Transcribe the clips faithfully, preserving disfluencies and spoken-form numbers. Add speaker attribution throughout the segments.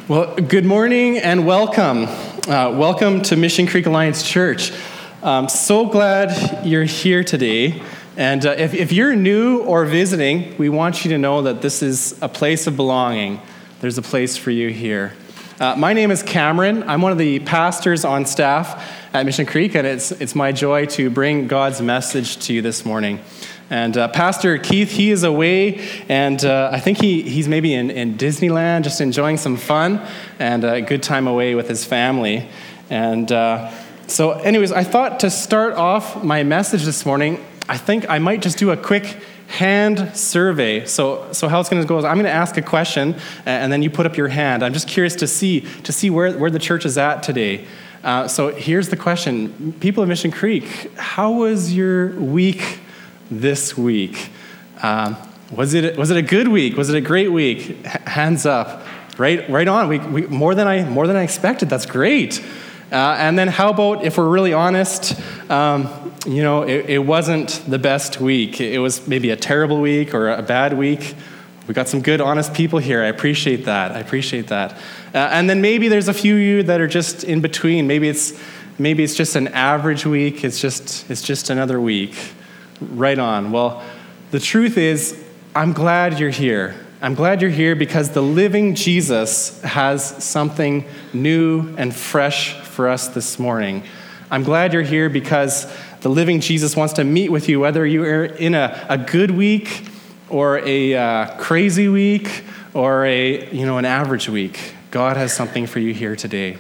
Speaker 1: Well, good morning and welcome. Uh, welcome to Mission Creek Alliance Church. I'm so glad you're here today. And uh, if, if you're new or visiting, we want you to know that this is a place of belonging. There's a place for you here. Uh, my name is Cameron. I'm one of the pastors on staff at Mission Creek, and it's it's my joy to bring God's message to you this morning. And uh, Pastor Keith, he is away, and uh, I think he he's maybe in, in Disneyland, just enjoying some fun and a good time away with his family. And uh, so anyways, I thought to start off my message this morning, I think I might just do a quick hand survey. So so how it's going to go is I'm going to ask a question, and then you put up your hand. I'm just curious to see to see where, where the church is at today. Uh, so here's the question. People of Mission Creek, how was your week this week? Um, was it was it a good week? Was it a great week? H- hands up. Right right on. We, we more than I more than I expected. That's great. Uh, and then how about if we're really honest? Um, you know, it, it wasn't the best week. It was maybe a terrible week or a bad week. We got some good, honest people here. I appreciate that. I appreciate that. Uh, and then maybe there's a few of you that are just in between. Maybe it's maybe it's just an average week. It's just it's just another week. Right on. Well, the truth is, I'm glad you're here. I'm glad you're here because the living Jesus has something new and fresh for us this morning. I'm glad you're here because the living Jesus wants to meet with you, whether you are in a, a good week or a uh, crazy week or a you know an average week. God has something for you here today.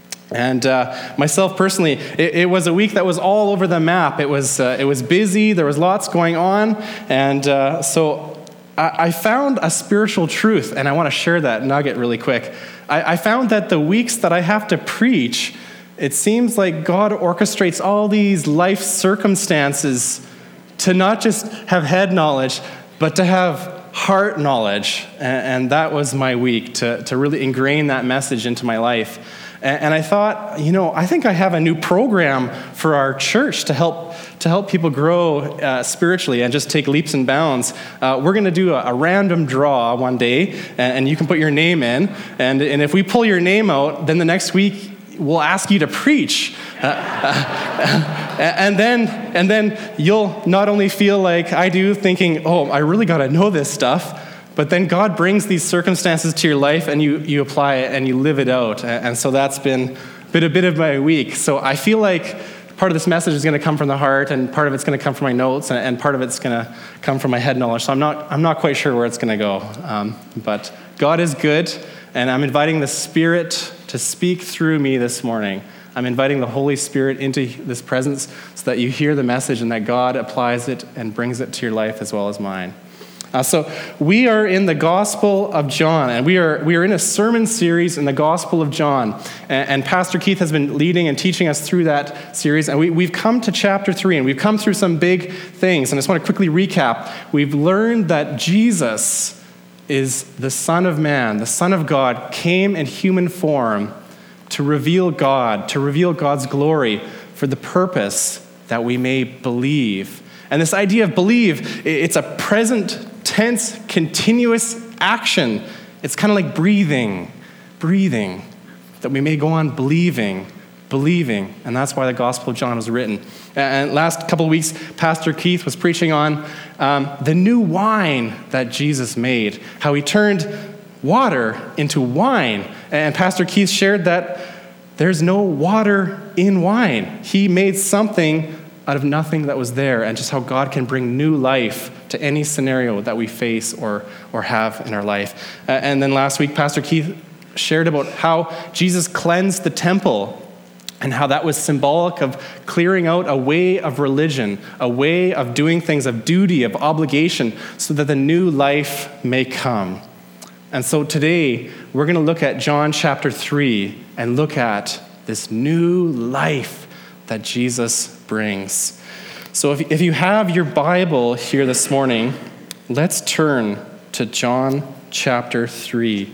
Speaker 1: And uh, myself personally, it, it was a week that was all over the map. It was uh, it was busy. There was lots going on, and uh, so I, I found a spiritual truth, and I want to share that nugget really quick. I, I found that the weeks that I have to preach, it seems like God orchestrates all these life circumstances to not just have head knowledge, but to have heart knowledge. And, and that was my week, to, to really ingrain that message into my life. And, and I thought, you know, I think I have a new program for our church to help to help people grow uh, spiritually and just take leaps and bounds. Uh, we're going to do a, a random draw one day, and, and you can put your name in. And, and if we pull your name out, then the next week, we'll ask you to preach, uh, uh, and then and then you'll not only feel like I do, thinking, "Oh, I really got to know this stuff," but then God brings these circumstances to your life, and you you apply it and you live it out. And so that's been been a bit of my week. So I feel like part of this message is going to come from the heart, and part of it's going to come from my notes, and, and part of it's going to come from my head knowledge. So I'm not I'm not quite sure where it's going to go, um, but God is good, and I'm inviting the Spirit to speak through me this morning. I'm inviting the Holy Spirit into this presence so that you hear the message and that God applies it and brings it to your life as well as mine. Uh, so we are in the Gospel of John, and we are we are in a sermon series in the Gospel of John. And, and Pastor Keith has been leading and teaching us through that series. And we, we've come to chapter three, and we've come through some big things. And I just want to quickly recap. We've learned that Jesus is the Son of Man, the Son of God, came in human form to reveal God, to reveal God's glory for the purpose that we may believe. And this idea of believe, it's a present tense, continuous action. It's kind of like breathing, breathing, that we may go on believing, believing. And that's why the Gospel of John was written. And last couple of weeks, Pastor Keith was preaching on um, the new wine that Jesus made, how he turned water into wine. And Pastor Keith shared that there's no water in wine. He made something out of nothing that was there, and just how God can bring new life to any scenario that we face or, or have in our life. Uh, and then last week, Pastor Keith shared about how Jesus cleansed the temple and how that was symbolic of clearing out a way of religion, a way of doing things of duty, of obligation, so that the new life may come. And so today, we're going to look at John chapter three and look at this new life that Jesus brings. So if, if you have your Bible here this morning, let's turn to John chapter three.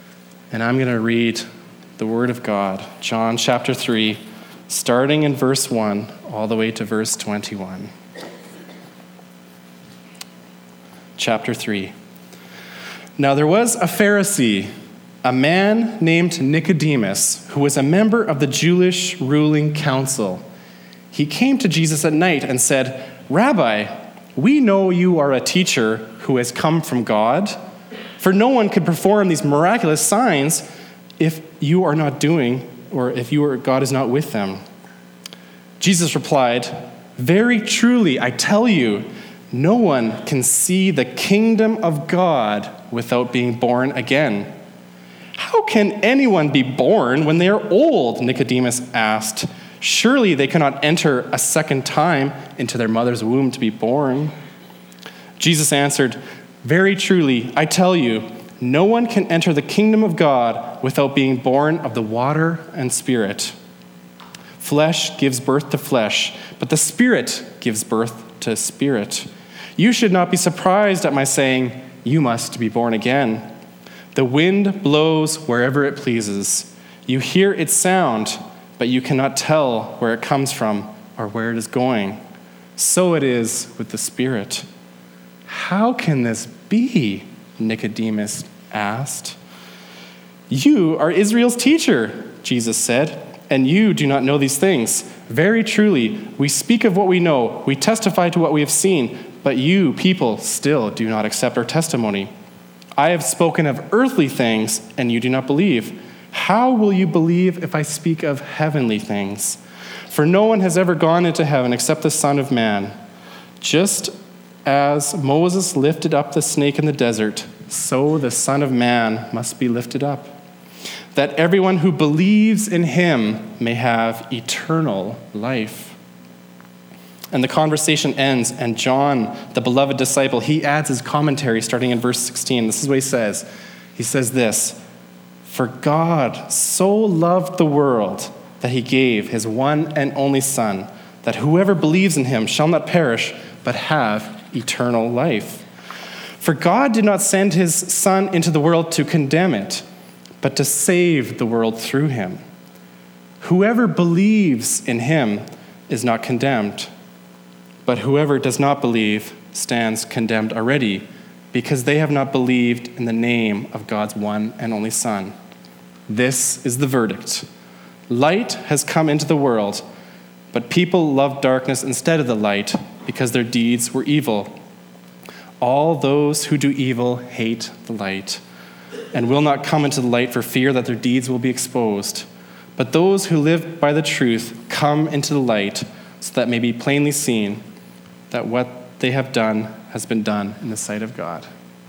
Speaker 1: And I'm going to read the Word of God. John chapter three, starting in verse one, all the way to verse twenty-one. Chapter three. Now there was a Pharisee a man named Nicodemus, who was a member of the Jewish ruling council. He came to Jesus at night and said, "Rabbi, we know you are a teacher who has come from God, for no one could perform these miraculous signs if you are not doing, or if you are, God is not with them." Jesus replied, "Very truly, I tell you, no one can see the kingdom of God without being born again." "How can anyone be born when they are old?" Nicodemus asked. "Surely they cannot enter a second time into their mother's womb to be born." Jesus answered, "Very truly, I tell you, no one can enter the kingdom of God without being born of the water and Spirit. Flesh gives birth to flesh, but the Spirit gives birth to spirit. You should not be surprised at my saying, 'You must be born again.' The wind blows wherever it pleases. You hear its sound, but you cannot tell where it comes from or where it is going. So it is with the Spirit." "How can this be?" Nicodemus asked. "You are Israel's teacher," Jesus said, "and you do not know these things. Very truly, we speak of what we know, we testify to what we have seen, but you, people, still do not accept our testimony. I have spoken of earthly things, and you do not believe. How will you believe if I speak of heavenly things? For no one has ever gone into heaven except the Son of Man. Just as Moses lifted up the snake in the desert, so the Son of Man must be lifted up, that everyone who believes in him may have eternal life." And the conversation ends, and John, the beloved disciple, he adds his commentary starting in verse sixteen. This is what he says. He says this, "For God so loved the world that he gave his one and only Son, that whoever believes in him shall not perish, but have eternal life. For God did not send his Son into the world to condemn it, but to save the world through him. Whoever believes in him is not condemned, but whoever does not believe stands condemned already, because they have not believed in the name of God's one and only Son. This is the verdict. Light has come into the world, but people loved darkness instead of the light, because their deeds were evil. All those who do evil hate the light, and will not come into the light for fear that their deeds will be exposed. But those who live by the truth come into the light, so that it may be plainly seen that what they have done has been done in the sight of God."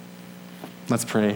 Speaker 1: Let's pray.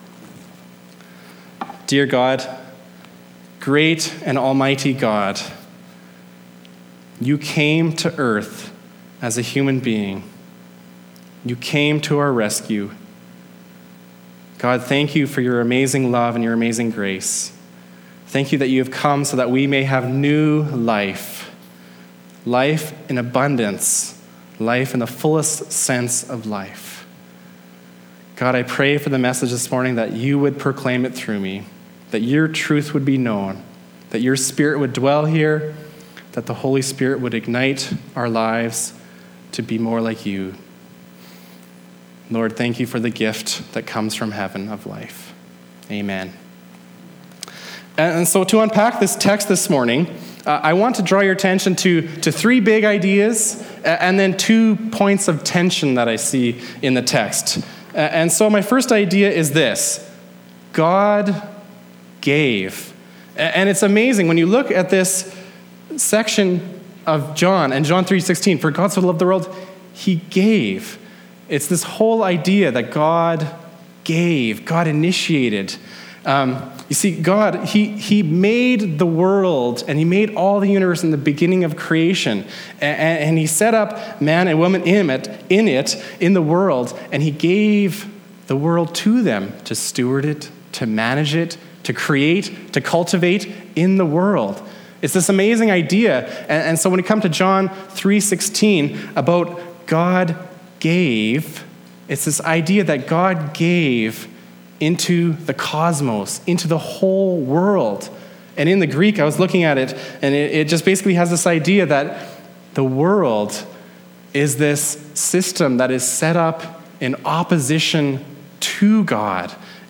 Speaker 1: Dear God, great and almighty God, you came to earth as a human being. You came to our rescue. God, thank you for your amazing love and your amazing grace. Thank you that you have come so that we may have new life, life in abundance, life in the fullest sense of life. God, I pray for the message this morning that you would proclaim it through me, that your truth would be known, that your Spirit would dwell here, that the Holy Spirit would ignite our lives to be more like you. Lord, thank you for the gift that comes from heaven of life. Amen. And so to unpack this text this morning, uh, I want to draw your attention to, to three big ideas and then two points of tension that I see in the text. Uh, and so my first idea is this: God gave. And it's amazing when you look at this section of John and John three sixteen, "For God so loved the world, he gave." It's this whole idea that God gave, God initiated. Um, you see, God, he, he made the world and he made all the universe in the beginning of creation. And, and he set up man and woman in it, in it, in the world, and he gave the world to them to steward it, to manage it, to create, to cultivate in the world. It's this amazing idea. And, and so when we come to John three sixteen about God gave, it's this idea that God gave into the cosmos, into the whole world. And in the Greek, I was looking at it, and it, it just basically has this idea that the world is this system that is set up in opposition to God.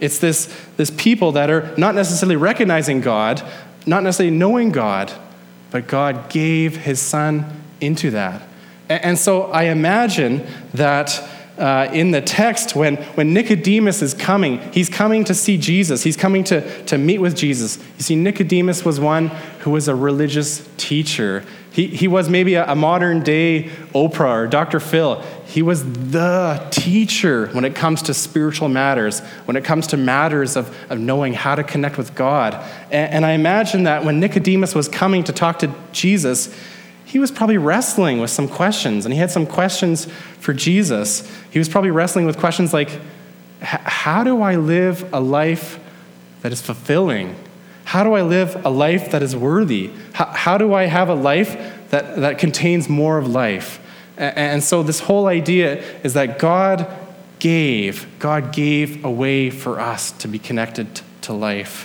Speaker 1: It's this, this people that are not necessarily recognizing God, not necessarily knowing God, but God gave his son into that. And, and so I imagine that uh, in the text, when, when Nicodemus is coming, he's coming to see Jesus. He's coming to, to meet with Jesus. You see, Nicodemus was one who was a religious teacher. He, he was maybe a, a modern day Oprah or Doctor Phil. He was the teacher when it comes to spiritual matters, when it comes to matters of, of knowing how to connect with God. And, and I imagine that when Nicodemus was coming to talk to Jesus, he was probably wrestling with some questions, and he had some questions for Jesus. He was probably wrestling with questions like, how do I live a life that is fulfilling? How do I live a life that is worthy? How, how do I have a life that, that contains more of life? And, and so this whole idea is that God gave, God gave a way for us to be connected to life.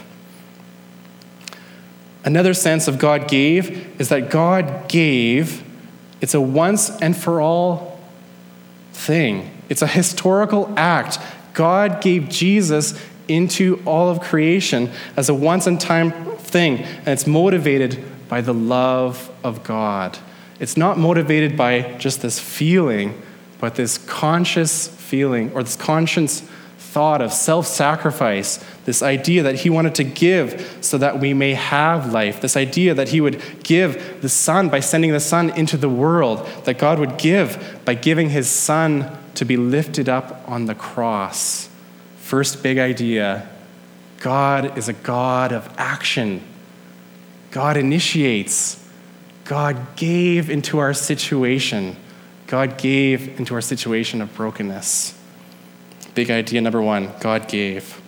Speaker 1: Another sense of God gave is that God gave, it's a once and for all thing. It's a historical act. God gave Jesus into all of creation as a once in time thing, and it's motivated by the love of God. It's not motivated by just this feeling, but this conscious feeling or this conscious thought of self-sacrifice, this idea that he wanted to give so that we may have life, this idea that he would give the Son by sending the Son into the world, that God would give by giving his Son to be lifted up on the cross. First big idea, God is a God of action. God initiates. God gave into our situation. God gave into our situation of brokenness. Big idea number one, God gave.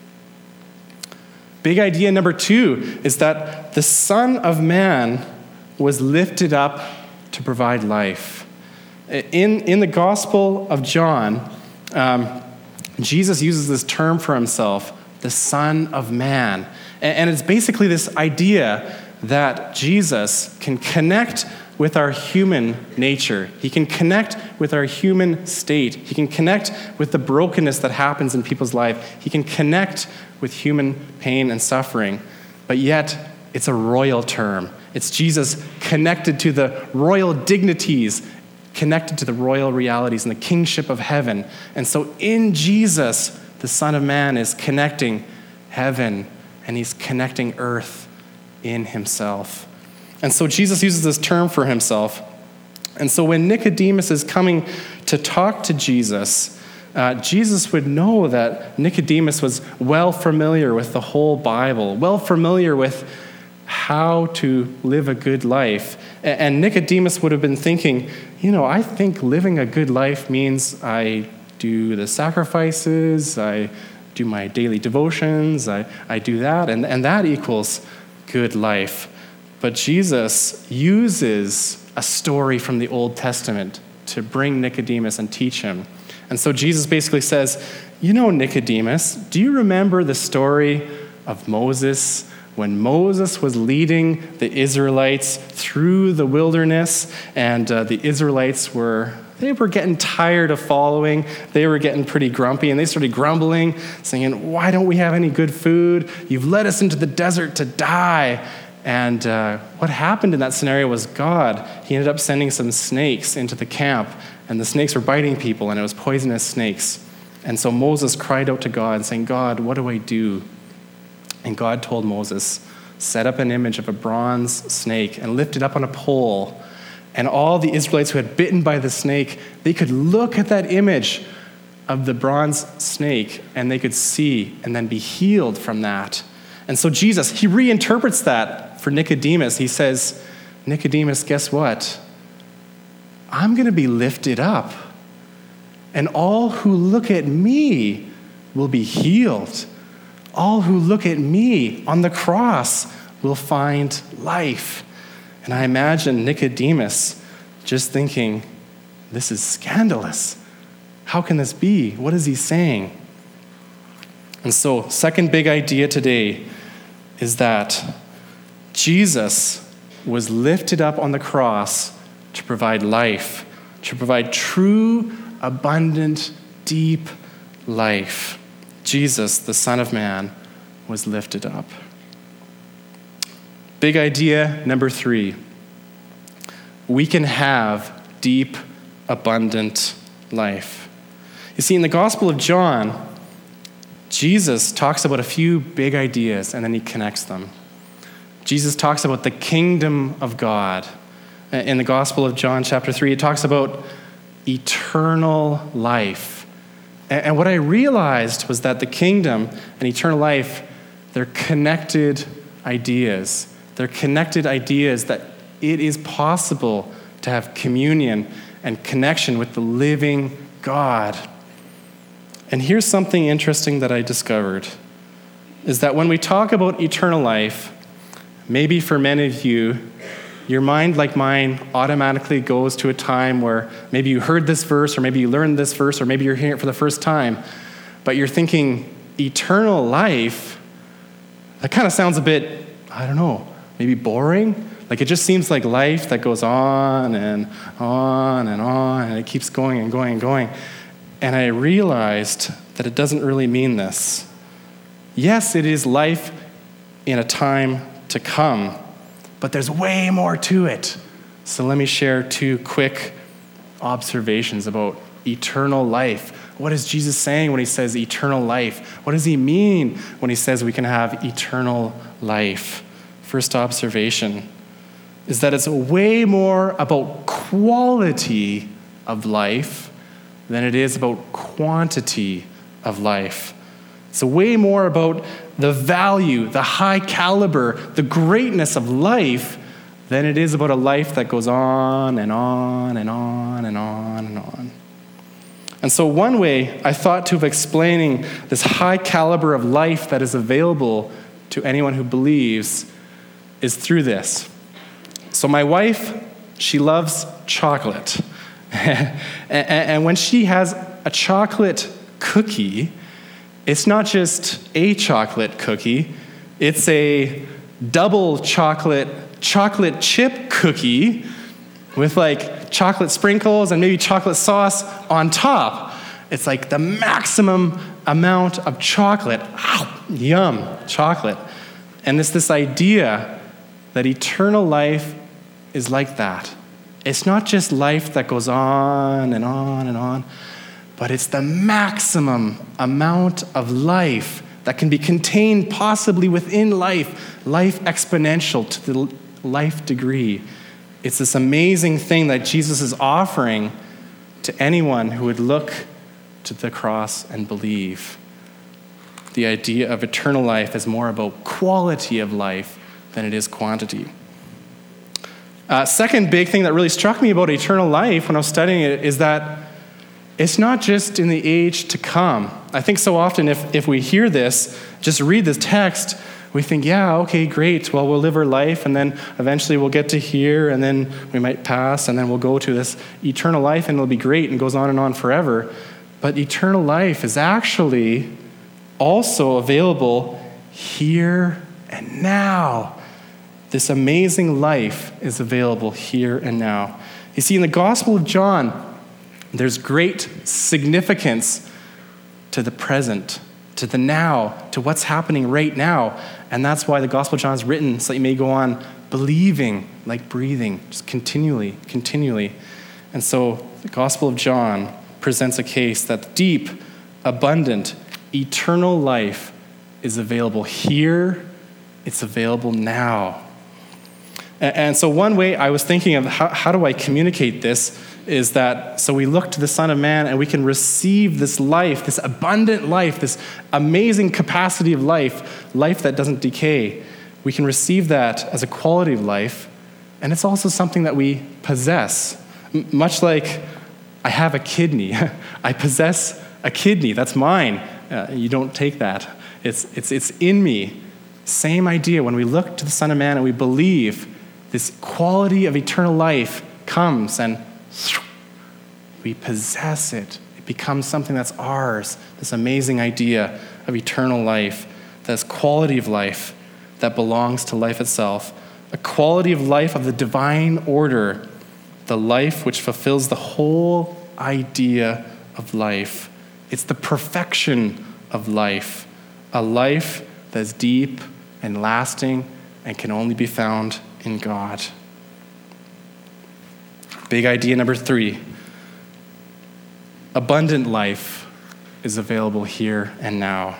Speaker 1: Big idea number two is that the Son of Man was lifted up to provide life. In, in the Gospel of John, um, Jesus uses this term for himself, the Son of Man. And, and it's basically this idea that Jesus can connect with our human nature. He can connect with our human state. He can connect with the brokenness that happens in people's life. He can connect with human pain and suffering. But yet, it's a royal term. It's Jesus connected to the royal dignities, connected to the royal realities and the kingship of heaven. And so in Jesus, the Son of Man is connecting heaven, and he's connecting earth in himself. And so Jesus uses this term for himself. And so when Nicodemus is coming to talk to Jesus, uh, Jesus would know that Nicodemus was well familiar with the whole Bible, well familiar with how to live a good life. And Nicodemus would have been thinking, you know, I think living a good life means I do the sacrifices, I do my daily devotions, I, I do that, and, and that equals good life. But Jesus uses a story from the Old Testament to bring Nicodemus and teach him. And so Jesus basically says, you know, Nicodemus, do you remember the story of Moses when Moses was leading the Israelites through the wilderness, and uh, the Israelites were, they were getting tired of following. They were getting pretty grumpy, and they started grumbling, saying, why don't we have any good food? You've led us into the desert to die. And uh, what happened in that scenario was God, he ended up sending some snakes into the camp, and the snakes were biting people, and it was poisonous snakes. And so Moses cried out to God, saying, God, what do I do? And God told Moses, set up an image of a bronze snake and lift it up on a pole. And all the Israelites who had bitten by the snake, they could look at that image of the bronze snake, and they could see and then be healed from that. And so Jesus, he reinterprets that for Nicodemus. He says, Nicodemus, guess what? I'm going to be lifted up, and all who look at me will be healed. All who look at me on the cross will find life. And I imagine Nicodemus just thinking, this is scandalous. How can this be? What is he saying? And so, second big idea today is that Jesus was lifted up on the cross to provide life, to provide true, abundant, deep life. Jesus, the Son of Man, was lifted up. Big idea number three. We can have deep, abundant life. You see, in the Gospel of John, Jesus talks about a few big ideas and then he connects them. Jesus talks about the kingdom of God. In the Gospel of John, chapter three, it talks about eternal life. And what I realized was that the kingdom and eternal life, they're connected ideas. They're connected ideas that it is possible to have communion and connection with the living God. And here's something interesting that I discovered, is that when we talk about eternal life, maybe for many of you, your mind, like mine, automatically goes to a time where maybe you heard this verse, or maybe you learned this verse, or maybe you're hearing it for the first time, but you're thinking, eternal life, that kind of sounds a bit, I don't know, maybe boring. Like it just seems like life that goes on and on and on, and it keeps going and going and going. And I realized that it doesn't really mean this. Yes, it is life in a time to come, but there's way more to it. So let me share two quick observations about eternal life. What is Jesus saying when he says eternal life? What does he mean when he says we can have eternal life? First observation is that it's way more about quality of life than it is about quantity of life. It's way more about the value, the high caliber, the greatness of life than it is about a life that goes on and on and on and on and on. And so one way I thought to of explaining this high caliber of life that is available to anyone who believes is through this. So my wife, she loves chocolate. And when she has a chocolate cookie, it's not just a chocolate cookie, it's a double chocolate chocolate chip cookie with like chocolate sprinkles and maybe chocolate sauce on top. It's like the maximum amount of chocolate. Ow, yum, chocolate. And it's this idea that eternal life is like that. It's not just life that goes on and on and on, but it's the maximum amount of life that can be contained possibly within life, life exponential to the life degree. It's this amazing thing that Jesus is offering to anyone who would look to the cross and believe. The idea of eternal life is more about quality of life than it is quantity. Uh, second big thing that really struck me about eternal life when I was studying it is that it's not just in the age to come. I think so often if, if we hear this, just read this text, we think, yeah, okay, great. Well, we'll live our life, and then eventually we'll get to here, and then we might pass, and then we'll go to this eternal life, and it'll be great, and goes on and on forever. But eternal life is actually also available here and now. This amazing life is available here and now. You see, in the Gospel of John, there's great significance to the present, to the now, to what's happening right now. And that's why the Gospel of John is written, so that you may go on believing like breathing, just continually, continually. And so the Gospel of John presents a case that deep, abundant, eternal life is available here, it's available now. And so one way I was thinking of how, how do I communicate this is that, so we look to the Son of Man and we can receive this life, this abundant life, this amazing capacity of life, life that doesn't decay. We can receive that as a quality of life, and it's also something that we possess. M- much like I have a kidney. I possess a kidney, that's mine. Uh, you don't take that. It's, it's, it's in me. Same idea, when we look to the Son of Man and we believe, this quality of eternal life comes and we possess it. It becomes something that's ours, this amazing idea of eternal life, this quality of life that belongs to life itself, a quality of life of the divine order, the life which fulfills the whole idea of life. It's the perfection of life, a life that's deep and lasting and can only be found in God. Big idea number three. Abundant life is available here and now.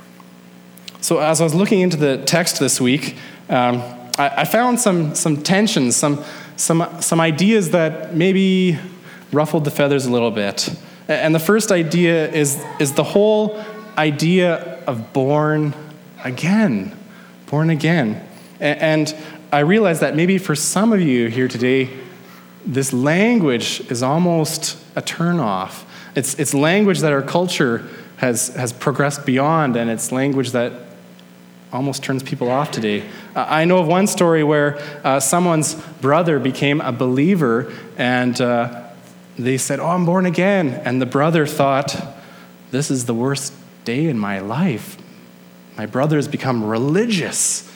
Speaker 1: So as I was looking into the text this week, um, I, I found some some tensions, some some some ideas that maybe ruffled the feathers a little bit. And the first idea is is the whole idea of born again, born again. And I realize that maybe for some of you here today, this language is almost a turnoff. It's it's language that our culture has has progressed beyond, and it's language that almost turns people off today. Uh, I know of one story where uh, someone's brother became a believer, and uh, they said, "Oh, I'm born again," and the brother thought, "This is the worst day in my life. My brother has become religious."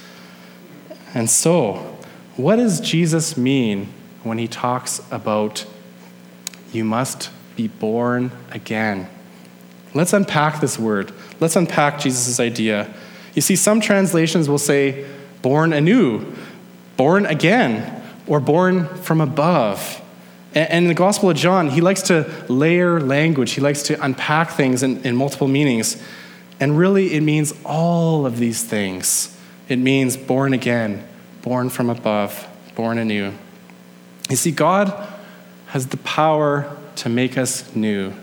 Speaker 1: And so, what does Jesus mean when he talks about you must be born again? Let's unpack this word. Let's unpack Jesus' idea. You see, some translations will say born anew, born again, or born from above. And in the Gospel of John, he likes to layer language. He likes to unpack things in, in multiple meanings. And really, it means all of these things. It means born again, born from above, born anew. You see, God has the power to make us new.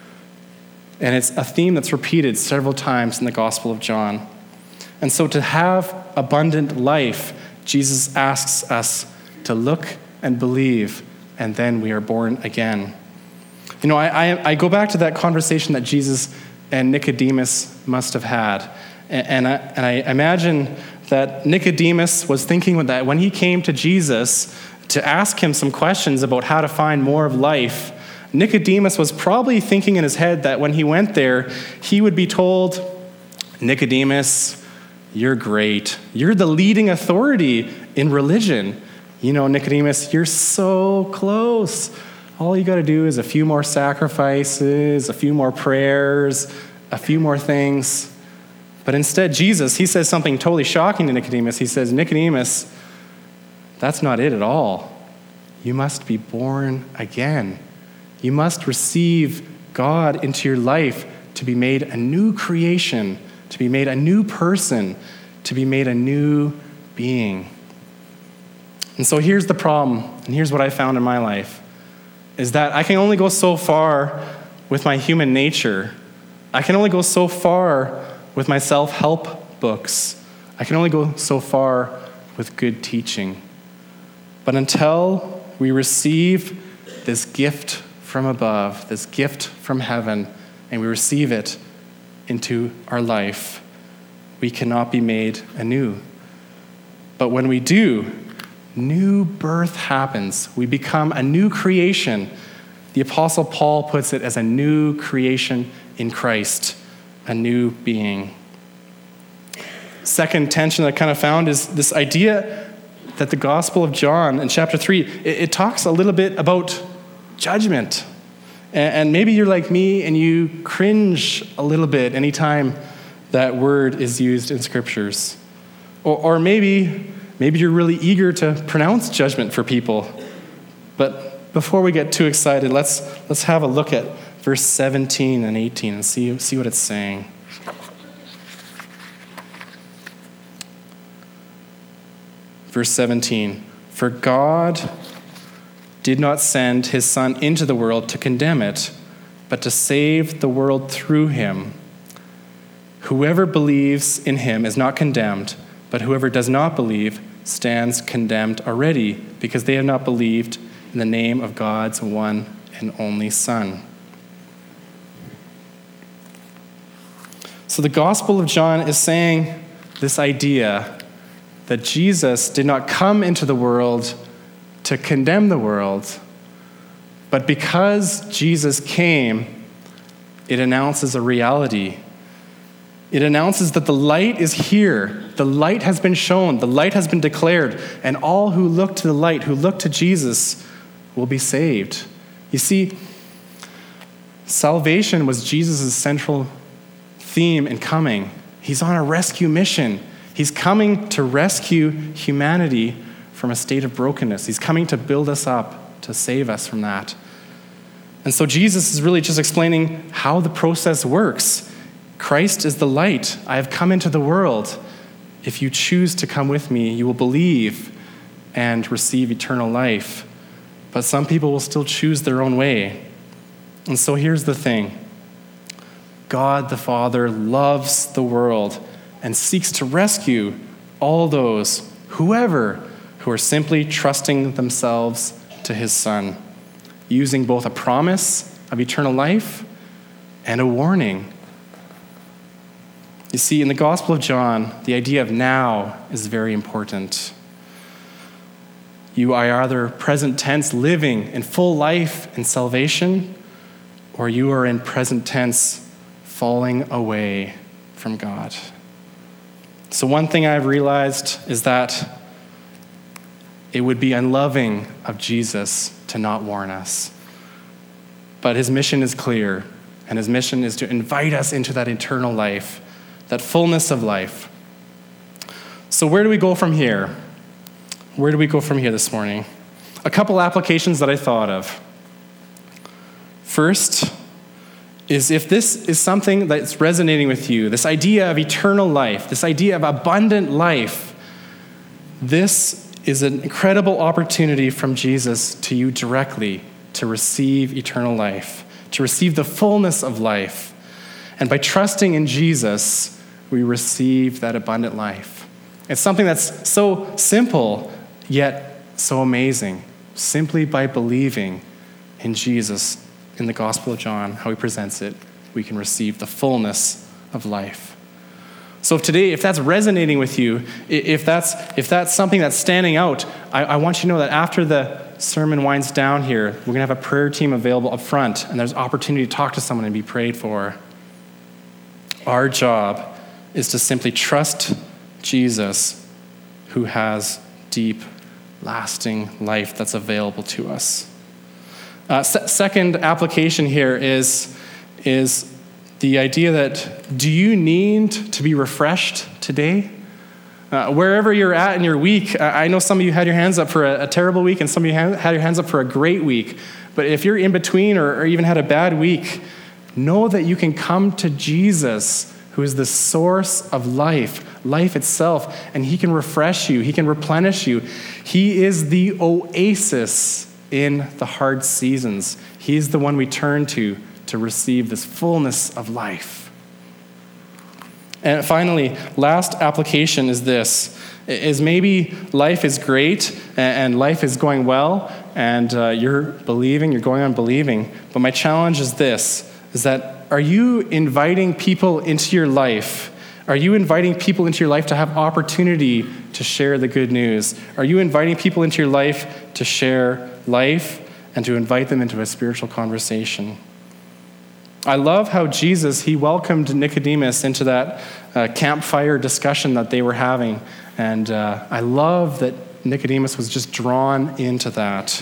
Speaker 1: And it's a theme that's repeated several times in the Gospel of John. And so to have abundant life, Jesus asks us to look and believe, and then we are born again. You know, I, I, I go back to that conversation that Jesus and Nicodemus must have had. And, and, I, and I imagine that Nicodemus was thinking that when he came to Jesus to ask him some questions about how to find more of life, Nicodemus was probably thinking in his head that when he went there, he would be told, "Nicodemus, you're great. You're the leading authority in religion. You know, Nicodemus, you're so close. All you got to do is a few more sacrifices, a few more prayers, a few more things." But instead, Jesus, he says something totally shocking to Nicodemus. He says, "Nicodemus, that's not it at all. You must be born again. You must receive God into your life to be made a new creation, to be made a new person, to be made a new being." And so here's the problem, and here's what I found in my life, is that I can only go so far with my human nature. I can only go so far with my self-help books. I can only go so far with good teaching. But until we receive this gift from above, this gift from heaven, and we receive it into our life, we cannot be made anew. But when we do, new birth happens. We become a new creation. The Apostle Paul puts it as a new creation in Christ, a new being. Second tension that I kind of found is this idea that the Gospel of John in chapter three, it, it talks a little bit about judgment. And, and maybe you're like me and you cringe a little bit anytime that word is used in scriptures. Or, or maybe, maybe you're really eager to pronounce judgment for people. But before we get too excited, let's let's have a look at verse seventeen and eighteen and see, see what it's saying. Verse seventeen, "For God did not send his Son into the world to condemn it, but to save the world through him. Whoever believes in him is not condemned, but whoever does not believe stands condemned already, because they have not believed in the name of God's one and only Son." So the Gospel of John is saying this idea that Jesus did not come into the world to condemn the world, but because Jesus came, it announces a reality. It announces that the light is here. The light has been shown. The light has been declared. And all who look to the light, who look to Jesus, will be saved. You see, salvation was Jesus' central theme in coming. He's on a rescue mission. He's coming to rescue humanity from a state of brokenness. He's coming to build us up, to save us from that. And so Jesus is really just explaining how the process works. Christ is the light. I have come into the world. If you choose to come with me, you will believe and receive eternal life. But some people will still choose their own way. And so here's the thing. God the Father loves the world and seeks to rescue all those, whoever, who are simply trusting themselves to his Son, using both a promise of eternal life and a warning. You see, in the Gospel of John, the idea of now is very important. You are either present tense living in full life and salvation, or you are in present tense falling away from God. So one thing I've realized is that it would be unloving of Jesus to not warn us. But his mission is clear, and his mission is to invite us into that eternal life, that fullness of life. So where do we go from here? Where do we go from here this morning? A couple applications that I thought of. First is if this is something that's resonating with you, this idea of eternal life, this idea of abundant life, this is an incredible opportunity from Jesus to you directly to receive eternal life, to receive the fullness of life. And by trusting in Jesus, we receive that abundant life. It's something that's so simple, yet so amazing, simply by believing in Jesus in the Gospel of John, how he presents it, we can receive the fullness of life. So if today, if that's resonating with you, if that's if that's something that's standing out, I, I want you to know that after the sermon winds down here, we're going to have a prayer team available up front, and there's opportunity to talk to someone and be prayed for. Our job is to simply trust Jesus, who has deep, lasting life that's available to us. Uh, se- second application here is, is the idea that, do you need to be refreshed today? Uh, wherever you're at in your week, I know some of you had your hands up for a, a terrible week, and some of you had your hands up for a great week. But if you're in between or, or even had a bad week, know that you can come to Jesus, who is the source of life, life itself, and he can refresh you, he can replenish you. He is the oasis in the hard seasons. He's the one we turn to to receive this fullness of life. And finally, last application is this, is maybe life is great and life is going well and uh, you're believing, you're going on believing, but my challenge is this, is that are you inviting people into your life? Are you inviting people into your life to have opportunity to share the good news? Are you inviting people into your life to share life and to invite them into a spiritual conversation? I love how Jesus, he welcomed Nicodemus into that uh, campfire discussion that they were having. And uh, I love that Nicodemus was just drawn into that.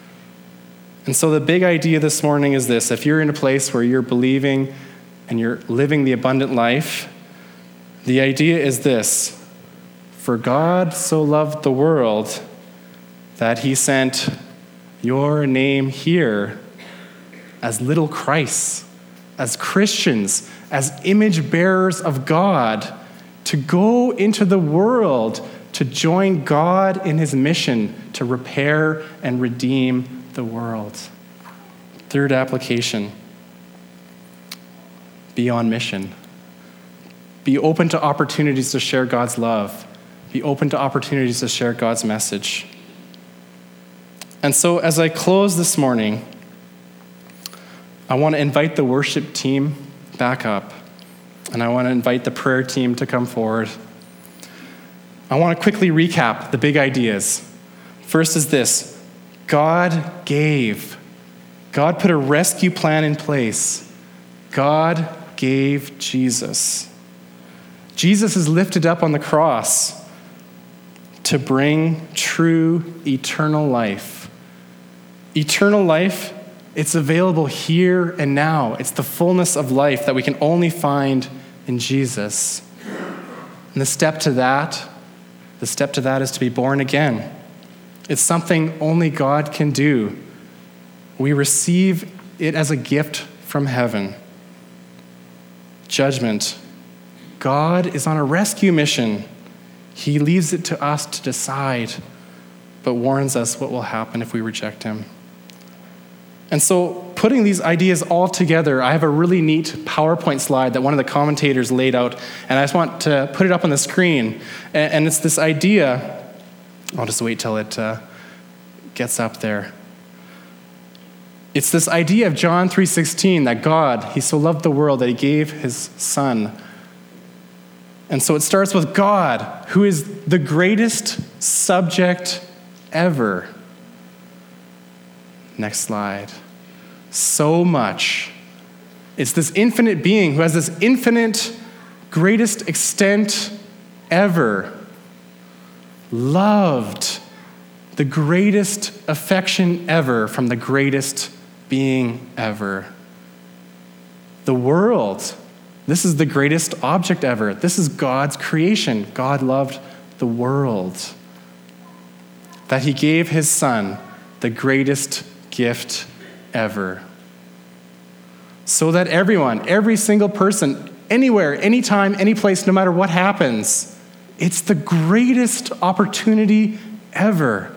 Speaker 1: And so the big idea this morning is this. If you're in a place where you're believing and you're living the abundant life, the idea is this. For God so loved the world that he sent your name here as little Christs, as Christians, as image bearers of God, to go into the world to join God in his mission to repair and redeem the world. Third application, be on mission. Be open to opportunities to share God's love. Be open to opportunities to share God's message. And so as I close this morning, I want to invite the worship team back up, and I want to invite the prayer team to come forward. I want to quickly recap the big ideas. First is this: God gave. God put a rescue plan in place. God gave Jesus. Jesus is lifted up on the cross to bring true eternal life. Eternal life, it's available here and now. It's the fullness of life that we can only find in Jesus. And the step to that, the step to that is to be born again. It's something only God can do. We receive it as a gift from heaven. Judgment. God is on a rescue mission. He leaves it to us to decide, but warns us what will happen if we reject him. And so, putting these ideas all together, I have a really neat PowerPoint slide that one of the commentators laid out, and I just want to put it up on the screen. And it's this idea, I'll just wait till it uh, gets up there. It's this idea of John three sixteen, that God, he so loved the world that he gave his son. And so it starts with God, who is the greatest subject ever. Next slide. So much. It's this infinite being who has this infinite, greatest extent ever. Loved. The greatest affection ever from the greatest being ever. The world. This is the greatest object ever. This is God's creation. God loved the world. That he gave his son the greatest gift ever. So that everyone, every single person, anywhere, anytime, any place, no matter what happens, it's the greatest opportunity ever.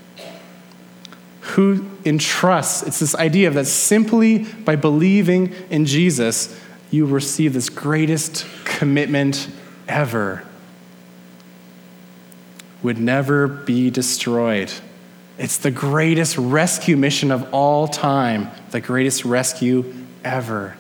Speaker 1: Who entrusts, it's this idea of that simply by believing in Jesus, you receive this greatest commitment ever. Would never be destroyed. It's the greatest rescue mission of all time, the greatest rescue ever.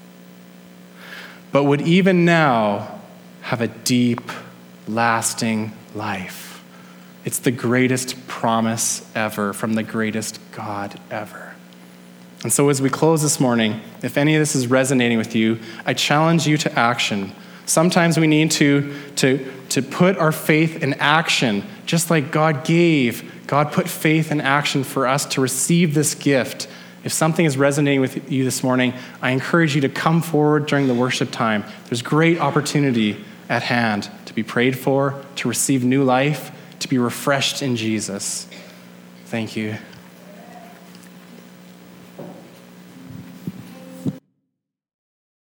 Speaker 1: But would even now have a deep, lasting life. It's the greatest promise ever from the greatest God ever. And so as we close this morning, if any of this is resonating with you, I challenge you to action. Sometimes we need to, to, to put our faith in action, just like God gave. God put faith in action for us to receive this gift. If something is resonating with you this morning, I encourage you to come forward during the worship time. There's great opportunity at hand to be prayed for, to receive new life, to be refreshed in Jesus. Thank you.